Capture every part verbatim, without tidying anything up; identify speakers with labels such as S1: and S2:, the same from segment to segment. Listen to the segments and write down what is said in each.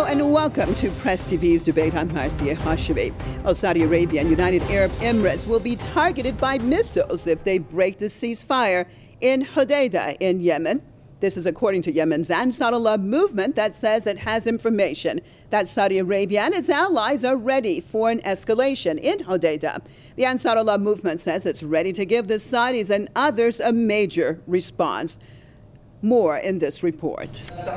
S1: Hello and welcome to Press T V's debate. I'm Marcia Hashimi. Oh, Saudi Arabia and United Arab Emirates will be targeted by missiles if they break the ceasefire in Hodeidah in Yemen. This is according to Yemen's Ansarullah movement that says it has information that Saudi Arabia and its allies are ready for an escalation in Hodeidah. The Ansarullah movement says it's ready to give the Saudis and others a major response. More in this report.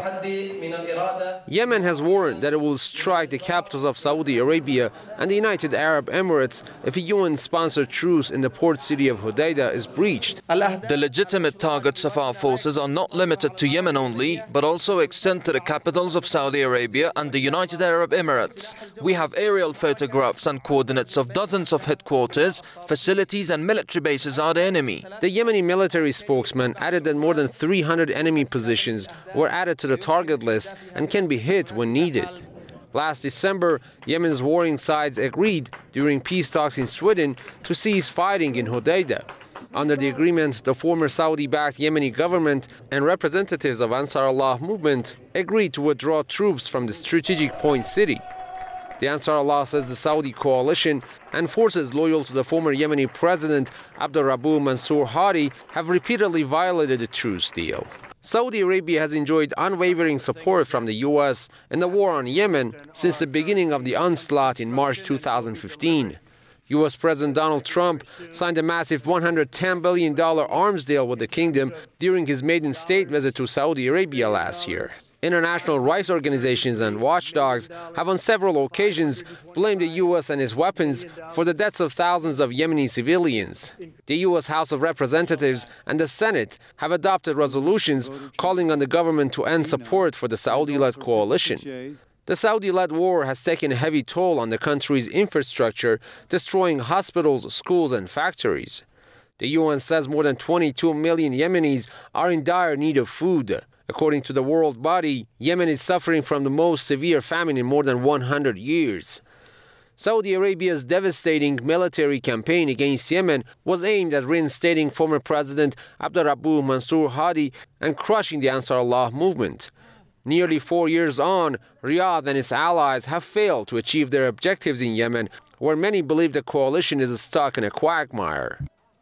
S2: Yemen has warned that it will strike the capitals of Saudi Arabia and the United Arab Emirates if a U N-sponsored truce in the port city of Hodeidah is breached.
S3: The legitimate targets of our forces are not limited to Yemen only, but also extend to the capitals of Saudi Arabia and the United Arab Emirates. We have aerial photographs and coordinates of dozens of headquarters, facilities and military bases are the enemy.
S2: The Yemeni military spokesman added that more than three hundred enemy positions were added to the target list and can be hit when needed. Last December, Yemen's warring sides agreed during peace talks in Sweden to cease fighting in Hodeidah. Under the agreement, the former Saudi-backed Yemeni government and representatives of Ansarullah movement agreed to withdraw troops from the strategic point city. The Ansarullah says the Saudi coalition and forces loyal to the former Yemeni president Abdurrabbu Mansour Hadi have repeatedly violated the truce deal. Saudi Arabia has enjoyed unwavering support from the U S in the war on Yemen since the beginning of the onslaught in March two thousand fifteen. U S President Donald Trump signed a massive one hundred ten billion dollars arms deal with the kingdom during his maiden state visit to Saudi Arabia last year. International rights organizations and watchdogs have on several occasions blamed the U S and its weapons for the deaths of thousands of Yemeni civilians. The U S House of Representatives and the Senate have adopted resolutions calling on the government to end support for the Saudi-led coalition. The Saudi-led war has taken a heavy toll on the country's infrastructure, destroying hospitals, schools, and factories. The U N says more than twenty-two million Yemenis are in dire need of food. According to the world body, Yemen is suffering from the most severe famine in more than one hundred years. Saudi Arabia's devastating military campaign against Yemen was aimed at reinstating former President Abdurrabbu Mansour Hadi and crushing the Ansarullah movement. Nearly four years on, Riyadh and its allies have failed to achieve their objectives in Yemen, where many believe the coalition is stuck in a quagmire.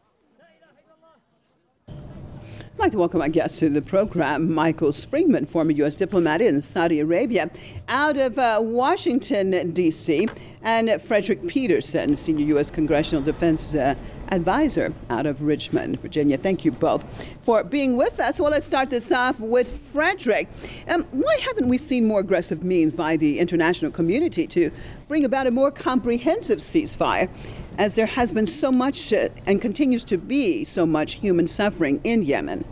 S1: I'd like to welcome our guest to the program, Michael Springman, former U S diplomat in Saudi Arabia, out of uh, Washington, D C, and Frederick Peterson, senior U S Congressional Defense uh, Advisor out of Richmond, Virginia. Thank you both for being with us. Well, let's start this off with Frederick. Um, why haven't we seen more aggressive means by the international community to bring about a more comprehensive ceasefire, as there has been so much uh, and continues to be so much human suffering in Yemen?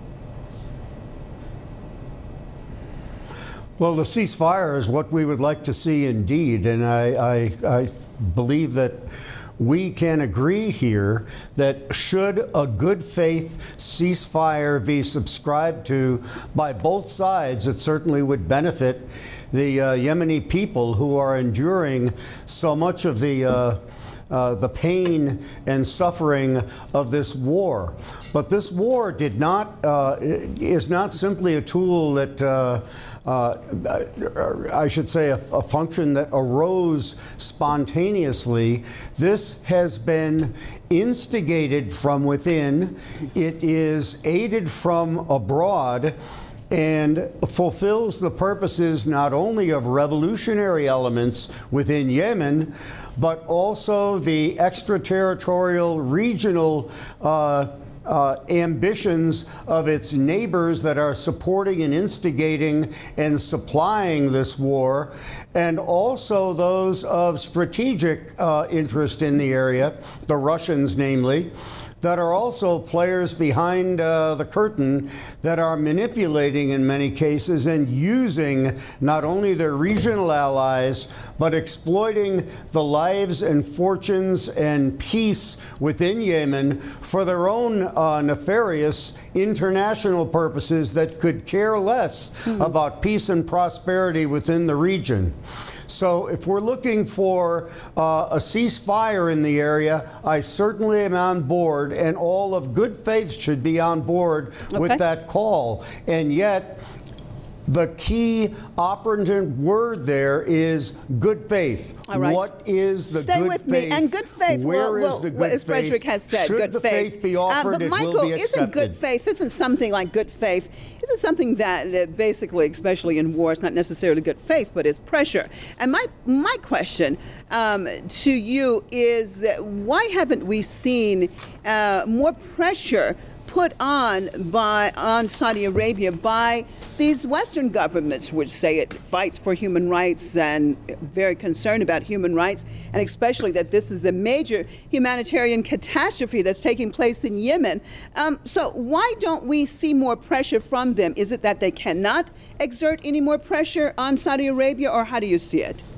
S4: Well, the ceasefire is what we would like to see indeed, and I, I, I believe that we can agree here that should a good faith ceasefire be subscribed to by both sides, it certainly would benefit the uh, Yemeni people who are enduring so much of the uh, Uh, the pain and suffering of this war. But this war did not, uh, is not simply a tool that, uh, uh, I should say, a, a function that arose spontaneously. This has been instigated from within. It is aided from abroad, and fulfills the purposes not only of revolutionary elements within Yemen, but also the extraterritorial regional uh, uh, ambitions of its neighbors that are supporting and instigating and supplying this war, and also those of strategic uh, interest in the area, the Russians namely, that are also players behind uh, the curtain that are manipulating in many cases and using not only their regional allies, but exploiting the lives and fortunes and peace within Yemen for their own uh, nefarious international purposes that could care less mm-hmm. about peace and prosperity within the region. So if we're looking for uh, a ceasefire in the area, I certainly am on board, and all of good faith should be on board okay. with that call. And yet, the key operative word there is good faith.
S1: All right.
S4: What is the
S1: Stay
S4: good
S1: with
S4: faith?
S1: me. And good faith,
S4: Where
S1: well,
S4: is the
S1: well,
S4: good
S1: as Frederick
S4: faith?
S1: has said,
S4: Should
S1: good
S4: the
S1: faith.
S4: faith be
S1: Uh,
S4: offered,
S1: but
S4: it
S1: Michael,
S4: will be
S1: isn't
S4: accepted.
S1: good faith, isn't something like good faith, isn't something that uh, basically, especially in war, it's not necessarily good faith, but is pressure. And my, my question um, to you is, uh, why haven't we seen uh, more pressure put on by on Saudi Arabia by these Western governments, which say it fights for human rights and very concerned about human rights, and especially that this is a major humanitarian catastrophe that's taking place in Yemen. Um, so why don't we see more pressure from them? Is it that they cannot exert any more pressure on Saudi Arabia, or how do you see it?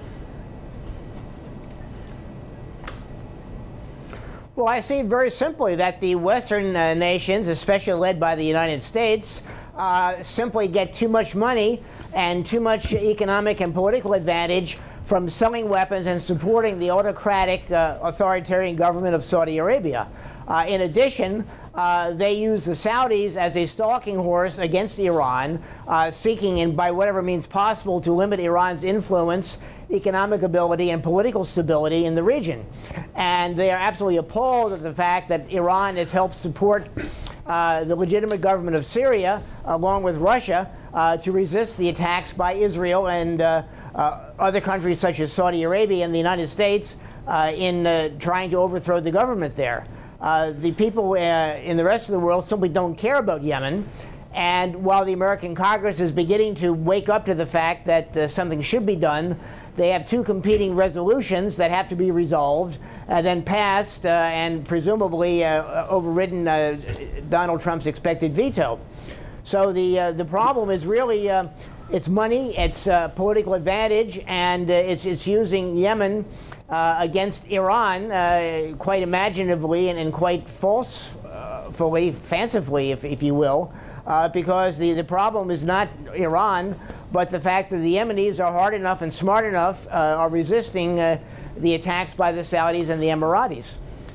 S5: Well, I see very simply that the Western uh, nations, especially led by the United States, uh, simply get too much money and too much economic and political advantage from selling weapons and supporting the autocratic, uh, authoritarian government of Saudi Arabia. Uh, in addition, uh, they use the Saudis as a stalking horse against Iran, uh, seeking, in, by whatever means possible, to limit Iran's influence, economic ability, and political stability in the region. And they are absolutely appalled at the fact that Iran has helped support uh, the legitimate government of Syria, along with Russia, uh, to resist the attacks by Israel and uh, uh, other countries such as Saudi Arabia and the United States uh, in uh, trying to overthrow the government there. Uh, the people uh, in the rest of the world simply don't care about Yemen. And while the American Congress is beginning to wake up to the fact that uh, something should be done, they have two competing resolutions that have to be resolved, uh, then passed, uh, and presumably uh, overridden uh, Donald Trump's expected veto. So the, uh, the problem is really, uh, it's money, it's uh, political advantage, and uh, it's, it's using Yemen Uh, against Iran, uh, quite imaginatively and, and quite falsely, fancifully, if, if you will, uh, because the, the problem is not Iran, but the fact that the Yemenis are hard enough and smart enough, uh, are resisting uh, the attacks by the Saudis and the Emiratis.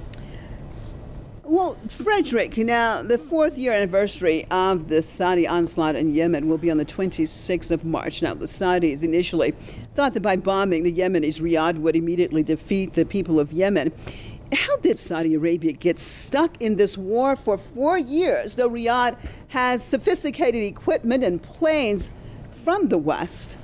S1: Well, Frederick, now the fourth year anniversary of the Saudi onslaught in Yemen will be on the twenty-sixth of March. Now, the Saudis initially thought that by bombing the Yemenis, Riyadh would immediately defeat the people of Yemen. How did Saudi Arabia get stuck in this war for four years, though Riyadh has sophisticated equipment and planes from the West?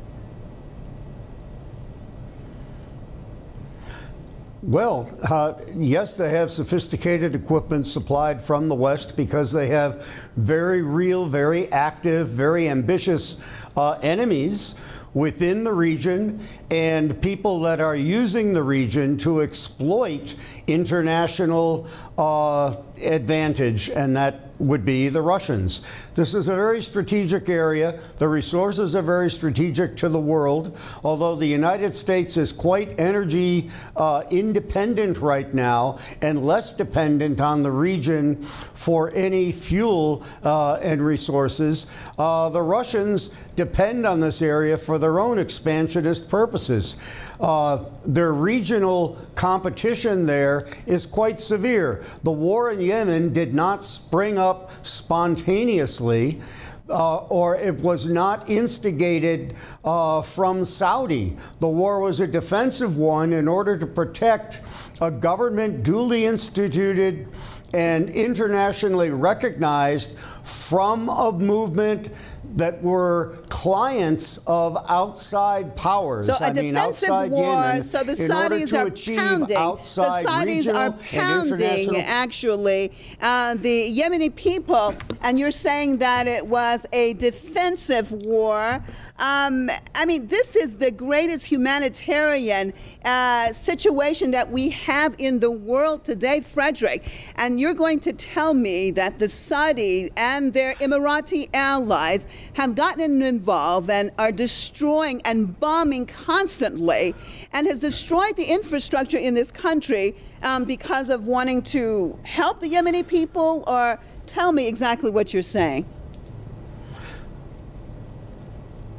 S4: Well, uh, yes, they have sophisticated equipment supplied from the West because they have very real, very active, very ambitious uh, enemies within the region and people that are using the region to exploit international uh, advantage, and that would be the Russians. This is a very strategic area. The resources are very strategic to the world, although the United States is quite energy uh, independent right now and less dependent on the region for any fuel uh, and resources. Uh, the Russians depend on this area for their own expansionist purposes. Uh, their regional competition there is quite severe. The war in Yemen did not spring up spontaneously, uh, or it was not instigated uh, from Saudi. The war was a defensive one in order to protect a government duly instituted and internationally recognized from a movement that were clients of outside powers.
S1: So a
S4: I mean,
S1: defensive
S4: outside
S1: war.
S4: Yemen,
S1: So the
S4: in order
S1: Saudis
S4: to
S1: are
S4: achieve
S1: pounding.
S4: outside
S1: The Saudis
S4: regional
S1: are
S4: and
S1: pounding,
S4: international.
S1: actually, uh, the Yemeni people, and you're saying that it was a defensive war. Um, I mean, this is the greatest humanitarian uh, situation that we have in the world today, Frederick. And you're going to tell me that the Saudis and their Emirati allies have gotten involved and are destroying and bombing constantly and has destroyed the infrastructure in this country um, because of wanting to help the Yemeni people? Or tell me exactly what you're saying.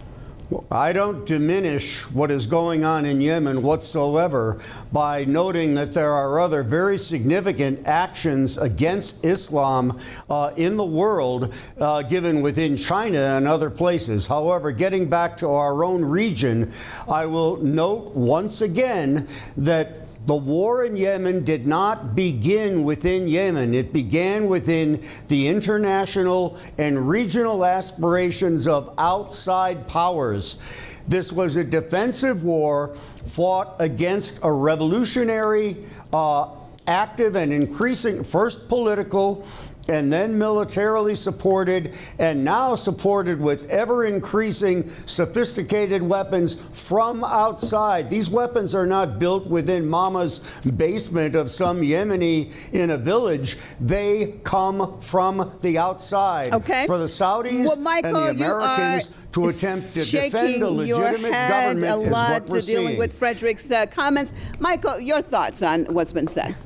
S4: I don't diminish what is going on in Yemen whatsoever by noting that there are other very significant actions against Islam uh, in the world, uh, given within China and other places. However, getting back to our own region, I will note once again that the war in Yemen did not begin within Yemen. It began within the international and regional aspirations of outside powers. This was a defensive war fought against a revolutionary, uh, active and increasing, first political, and then militarily supported, and now supported with ever-increasing sophisticated weapons from outside. These weapons are not built within Mama's basement of some Yemeni in a village. They come from the outside.
S1: Okay.
S4: For the Saudis
S1: well, Michael,
S4: and the Americans to attempt to defend a legitimate government
S1: a
S4: is
S1: lot
S4: what we're
S1: to dealing
S4: seeing.
S1: with Frederick's uh, comments. Michael, your thoughts on what's been said?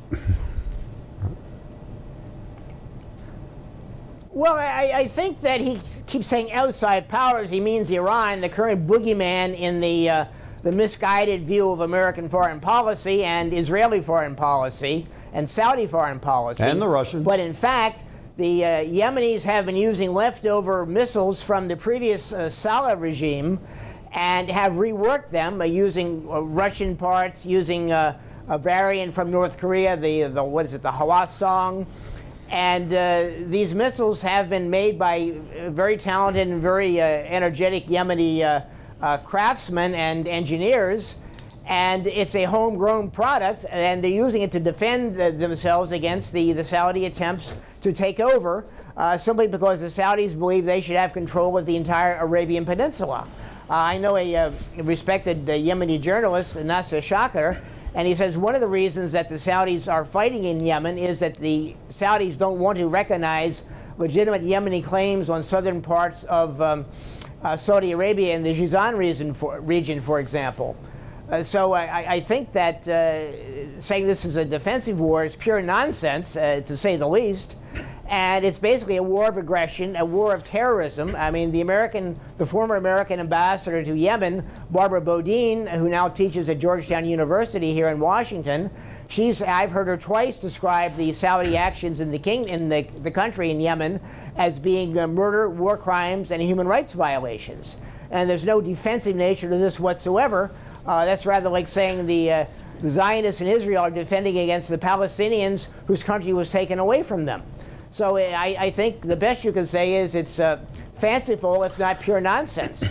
S5: Well, I, I think that he keeps saying outside powers. He means Iran, the current boogeyman in the uh, the misguided view of American foreign policy and Israeli foreign policy and Saudi foreign policy.
S4: And the Russians.
S5: But in fact, the uh, Yemenis have been using leftover missiles from the previous uh, Saleh regime and have reworked them uh, using uh, Russian parts, using uh, a variant from North Korea, the, the what is it, the Hwasong. And uh, these missiles have been made by very talented and very uh, energetic Yemeni uh, uh, craftsmen and engineers. And it's a homegrown product, and they're using it to defend uh, themselves against the, the Saudi attempts to take over, uh, simply because the Saudis believe they should have control of the entire Arabian Peninsula. Uh, I know a, uh, respected uh, Yemeni journalist, Nasser Shakir, and he says one of the reasons that the Saudis are fighting in Yemen is that the Saudis don't want to recognize legitimate Yemeni claims on southern parts of um, uh, Saudi Arabia and the Jizan region, for, region, for example. Uh, so I, I think that uh, saying this is a defensive war is pure nonsense, uh, to say the least. And it's basically a war of aggression, a war of terrorism. I mean, the American, the former American ambassador to Yemen, Barbara Bodine, who now teaches at Georgetown University here in Washington, she's, I've heard her twice describe the Saudi actions in the king, in the, the country in Yemen as being uh, murder, war crimes, and human rights violations. And there's no defensive nature to this whatsoever. Uh, that's rather like saying the, uh, the Zionists in Israel are defending against the Palestinians whose country was taken away from them. So I, I think the best you can say is it's uh, fanciful, if not pure nonsense.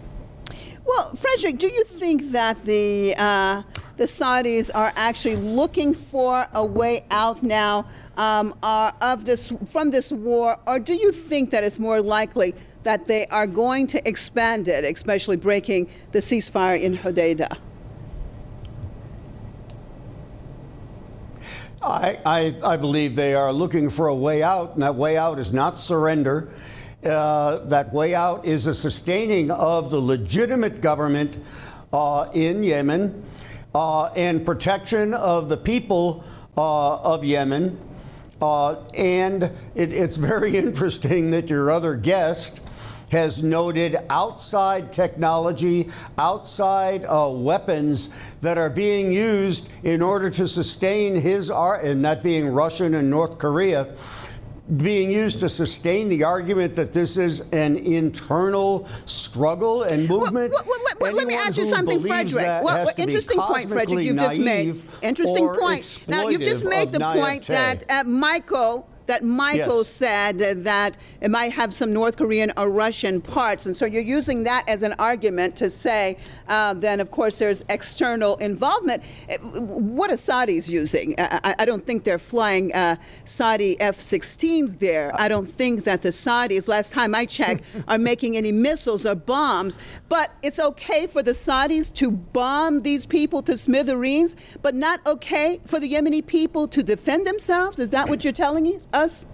S1: Well, Frederick, do you think that the uh, the Saudis are actually looking for a way out now um, uh, of this from this war, or do you think that it's more likely that they are going to expand it, especially breaking the ceasefire in Hodeidah?
S4: I, I, I believe they are looking for a way out, and that way out is not surrender. Uh, that way out is a sustaining of the legitimate government uh, in Yemen uh, and protection of the people uh, of Yemen. Uh, and it, it's very interesting that your other guest has noted outside technology, outside uh, weapons that are being used in order to sustain his art, and that being Russian and North Korea, being used to sustain the argument that this is an internal struggle and movement.
S1: Well, well, well, well, let me ask you something, Frederick. Well, interesting point, Frederick, you've just made. Interesting point. Now, you've just made the point that uh, Michael... that Michael
S4: yes.
S1: said that it might have some North Korean or Russian parts. And so you're using that as an argument to say, uh, then, of course, there's external involvement. What are Saudis using? I, I don't think they're flying uh, Saudi F sixteens there. I don't think that the Saudis, last time I checked, are making any missiles or bombs. But it's okay for the Saudis to bomb these people to smithereens, but not okay for the Yemeni people to defend themselves? Is that what you're telling us? us?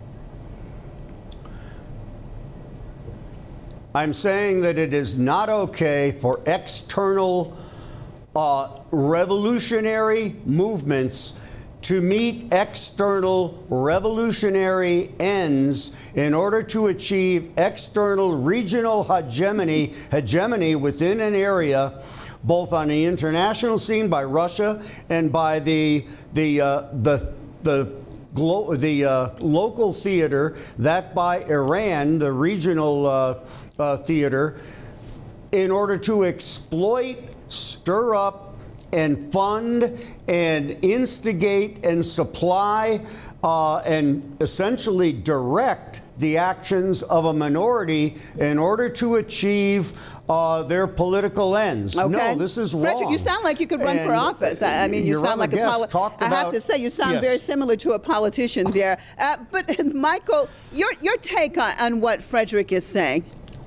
S4: I'm saying that it is not okay for external uh, revolutionary movements to meet external revolutionary ends in order to achieve external regional hegemony, hegemony within an area, both on the international scene by Russia and by the the uh, the the glo- the uh, local theater, that by Iran, the regional uh, uh, theater, in order to exploit, stir up, and fund and instigate and supply uh, and essentially direct the actions of a minority in order to achieve uh, their political ends.
S1: Okay.
S4: No, this is wrong.
S1: Frederick, you sound like you could run
S4: and
S1: for office. I, I mean, you sound like a politician. I have to say, you sound
S4: yes.
S1: very similar to a politician there. Uh, but, Michael, your, your take on, on what Frederick is saying.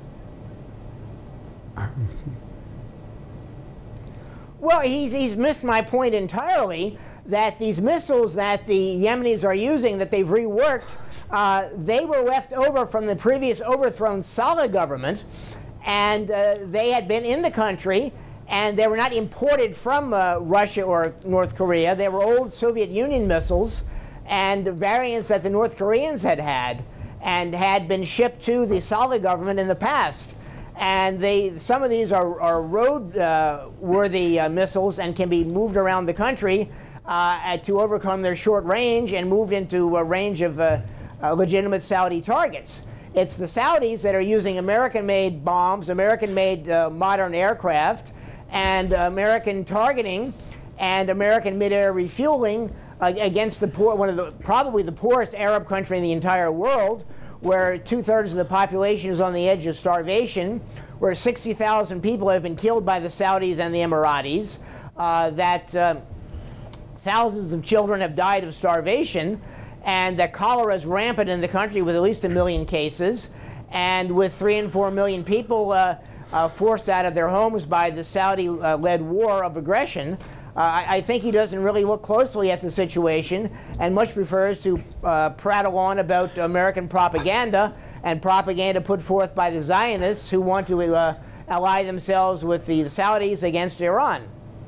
S5: Well, he's, he's missed my point entirely, that these missiles that the Yemenis are using, that they've reworked, uh, they were left over from the previous overthrown Saleh government, and uh, they had been in the country, and they were not imported from uh, Russia or North Korea. They were old Soviet Union missiles and variants that the North Koreans had had and had been shipped to the Saleh government in the past. And they, some of these are, are road-worthy uh, uh, missiles and can be moved around the country uh, to overcome their short range and moved into a range of uh, uh, legitimate Saudi targets. It's the Saudis that are using American-made bombs, American-made uh, modern aircraft, and American targeting and American mid-air refueling uh, against the poor, one of the probably the poorest Arab country in the entire world, where two-thirds of the population is on the edge of starvation, where sixty thousand people have been killed by the Saudis and the Emiratis, uh, that uh, thousands of children have died of starvation, and that cholera is rampant in the country with at least a million cases, and with three and four million people uh, uh, forced out of their homes by the Saudi-led uh, war of aggression. Uh, I, I think he doesn't really look closely at the situation and much prefers to uh, prattle on about American propaganda and propaganda put forth by the Zionists who want to uh, ally themselves with the Saudis against Iran.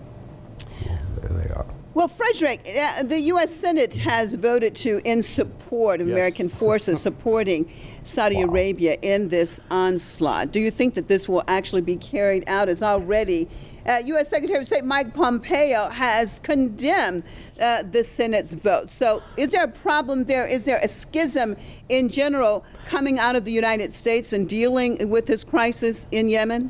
S4: There they are.
S1: Well, Frederick, uh, the U S Senate has voted to in support of
S4: Yes.
S1: American forces supporting Saudi
S4: Wow.
S1: Arabia in this onslaught. Do you think that this will actually be carried out as already Uh, U S Secretary of State Mike Pompeo has condemned uh, the Senate's vote? So is there a problem there? Is there a schism in general coming out of the United States and dealing with this crisis in Yemen?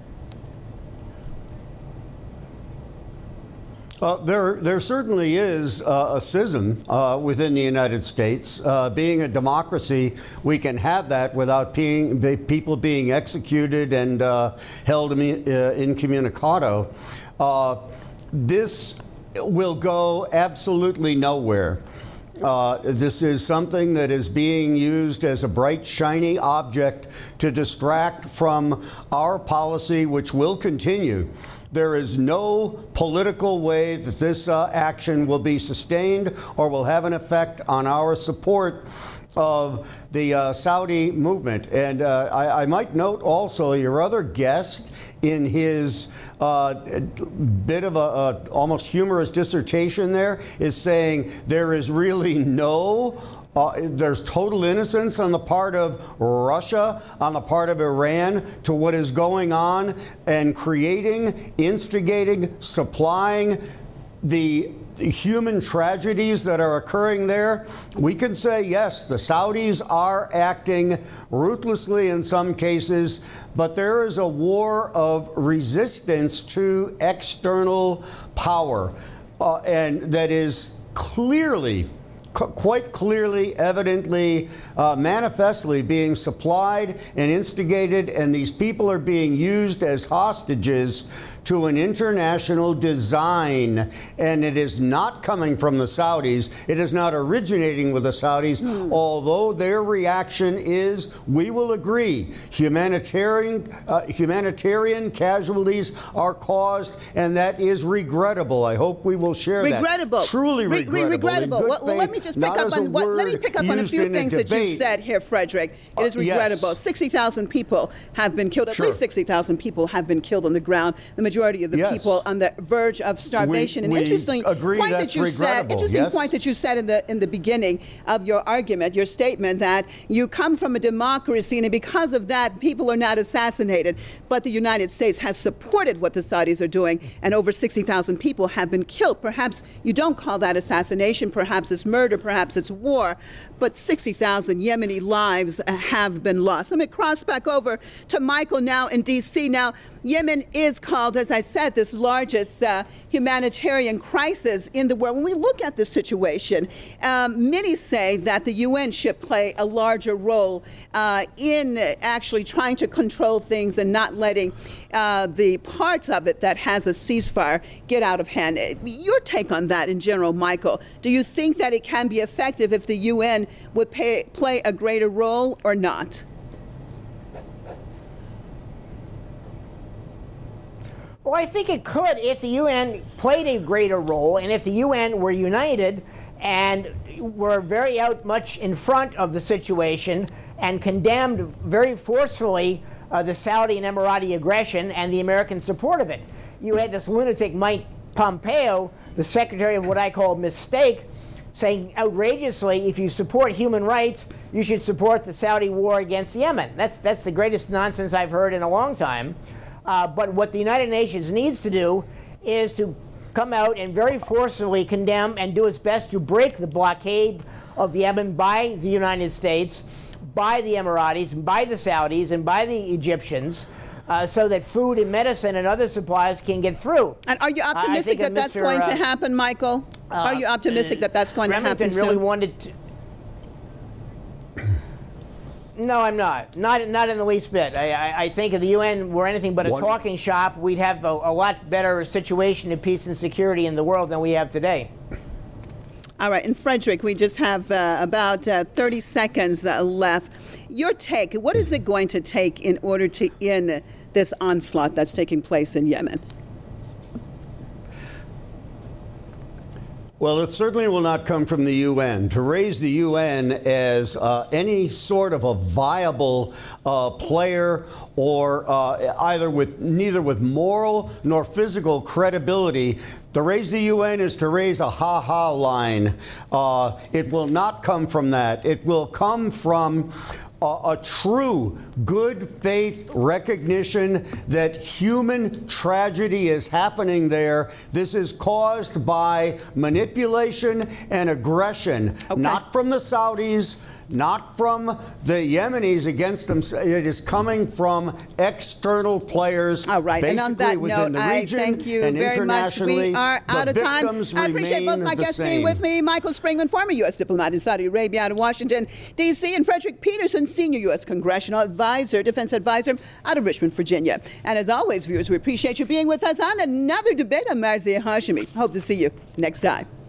S4: Uh, there, there certainly is uh, a schism uh, within the United States. Uh, being a democracy, we can have that without being, be, people being executed and uh, held in, uh, incommunicado. Uh, this will go absolutely nowhere. Uh, this is something that is being used as a bright, shiny object to distract from our policy, which will continue. There is no political way that this uh, action will be sustained or will have an effect on our support of the uh, Saudi movement. And uh, I, I might note also your other guest in his uh, bit of a, a almost humorous dissertation there is saying there is really no Uh, there's total innocence on the part of Russia, on the part of Iran, to what is going on and creating, instigating, supplying the human tragedies that are occurring there. We can say, yes, the Saudis are acting ruthlessly in some cases, but there is a war of resistance to external power, uh, and that is clearly quite clearly, evidently, uh, manifestly being supplied and instigated, and these people are being used as hostages to an international design. And it is not coming from the Saudis. It is not originating with the Saudis, mm. although their reaction is, we will agree, humanitarian, uh, humanitarian casualties are caused, and that is regrettable. I hope we will share
S1: regrettable.
S4: that. Truly
S1: Re-
S4: regrettable.
S1: regrettable.
S4: In good
S1: Well, well, let me just
S4: not
S1: pick up
S4: as
S1: on
S4: a
S1: what,
S4: word
S1: let me pick up on a
S4: used
S1: few
S4: in
S1: things
S4: a
S1: that you
S4: debate.
S1: said here, Frederick. It is
S4: Uh, yes.
S1: regrettable. sixty thousand people have been killed. At
S4: Sure.
S1: least sixty thousand people have been killed on the ground. The majority of the
S4: Yes.
S1: people on the verge of starvation.
S4: We-
S1: and
S4: we
S1: interesting
S4: agree
S1: point
S4: that's
S1: that you said.
S4: regrettable,
S1: Interesting
S4: yes.
S1: point that you said in the in the beginning of your argument, your statement that you come from a democracy, and because of that, people are not assassinated. But the United States has supported what the Saudis are doing, and over sixty thousand people have been killed. Perhaps you don't call that assassination. Perhaps it's murder. Perhaps it's war. But sixty thousand Yemeni lives uh, have been lost. Let me cross back over to Michael now in D C. Now, Yemen is called, as I said, this largest uh, humanitarian crisis in the world. When we look at the situation, um, many say that the U N should play a larger role uh, in actually trying to control things and not letting uh, the parts of it that has a ceasefire get out of hand. Your take on that in general, Michael. Do you think that it can be effective if the U N would pay, play a greater role or not?
S5: Well, I think it could if the U N played a greater role and if the U N were united and were very out much in front of the situation and condemned very forcefully uh, the Saudi and Emirati aggression and the American support of it. You had this lunatic Mike Pompeo, the secretary of what I call mistake, saying outrageously, if you support human rights, you should support the Saudi war against Yemen. That's, that's the greatest nonsense I've heard in a long time. Uh, but what the United Nations needs to do is to come out and very forcibly condemn and do its best to break the blockade of Yemen by the United States, by the Emiratis, and by the Saudis, and by the Egyptians, uh, so that food and medicine and other supplies can get through.
S1: And are you optimistic that that's
S5: Mister
S1: going
S5: uh,
S1: to happen, Michael?
S5: Uh,
S1: are you optimistic that that's going
S5: Remington
S1: to happen
S5: really
S1: soon?
S5: wanted to. No, I'm not. Not, not in the least bit. I, I, I think if the U N were anything but a
S4: One-
S5: talking shop, we'd have a, a lot better situation of peace and security in the world than we have today.
S1: All right, and Frederick, we just have uh, about uh, thirty seconds uh, left. Your take, what is it going to take in order to end this onslaught that's taking place in Yemen?
S4: Well, it certainly will not come from the U N. To raise the U N as uh, any sort of a viable uh, player, or uh, either with neither with moral nor physical credibility, to raise the U N is to raise a ha-ha line. Uh, it will not come from that. It will come from a, a true good faith recognition that human tragedy is happening there. This is caused by manipulation and aggression,
S1: Okay.
S4: not from the Saudis, not from the Yemenis against them. It is coming from external players.
S1: All right, and on
S4: basically
S1: that
S4: within
S1: note,
S4: the
S1: I
S4: region
S1: thank you
S4: and
S1: very much.
S4: internationally.
S1: We are out
S4: the
S1: of time.
S4: victims
S1: I appreciate both
S4: remain
S1: my
S4: the
S1: guests being
S4: same.
S1: with me. Michael Springman, former U S diplomat in Saudi Arabia out of Washington, D C, and Frederick Peterson, senior U S congressional advisor, defense advisor out of Richmond, Virginia. And as always, viewers, we appreciate you being with us on another debate. I'm Marzia Hashimi. Hope to see you next time.